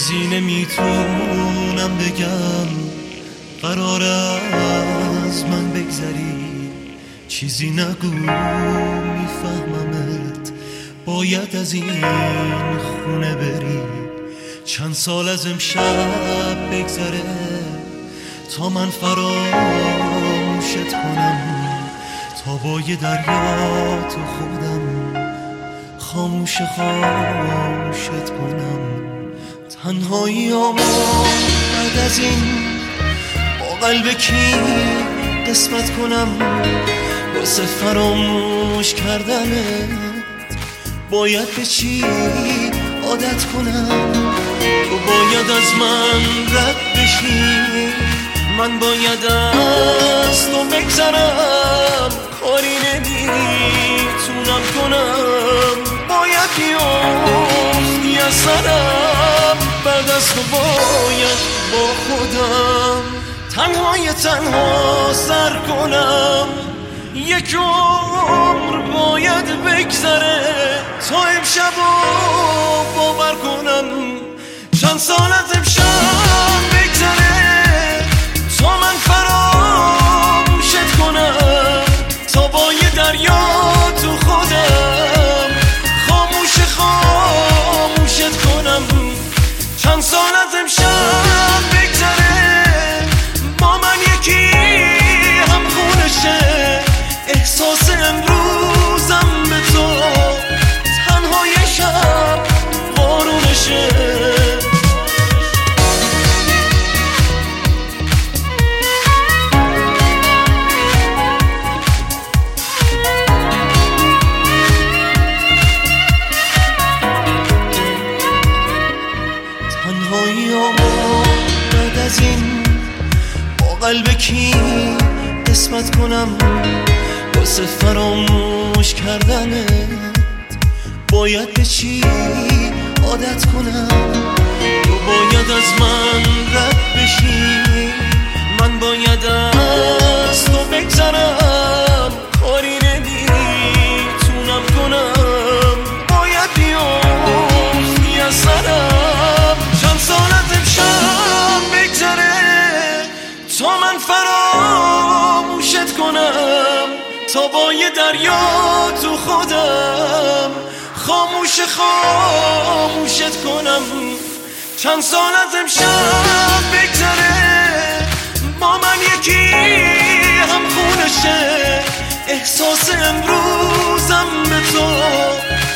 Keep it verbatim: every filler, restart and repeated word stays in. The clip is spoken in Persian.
چیزی نمیتونم بگم، قرار از من بگذری، چیزی نگو میفهممت، باید از این خونه بری. چند سال از امشب بگذره تا من فراموشت کنم، تا با یه دریا تو خودم خاموش خاموشت کنم. تنهایی آما بعد از این با قلب کی قسمت کنم، واسه فراموش کردنت باید به چی عادت کنم. تو باید از من رد بشی، من باید از تو بگذرم، کاری نمیتونم کنم، باید بیافتی از سرم، بعد از تو باید با خودم تنهای تنها سر کنم. یک عمر باید بگذره تا امشب رو باور کنم. چند سال از امشب بگذره تا من فراموشت کنم، تا با یه دریا تو خودم خاموش خاموشت کنم. چند سال از امشب بگذره با من یکی هم خونشه، احساس امروزم به تو تنهای شب بارونشه. تنهایی آما بعد از این با قلب کی قسمت کنم، واسه فراموش کردنت باید به چی عادت کنم. تو باید از من رد بشی، من باید از تو بگذرم، کاری نمیتونم کنم، باید بیافتی از سرم. چند سال از امشب بگذره تا من فراموشت کنم، تا با یه دریا تو خودم خاموش خاموشت کنم. چند سال از امشب بگذره با من یکی هم خونشه، احساس امروزم به تو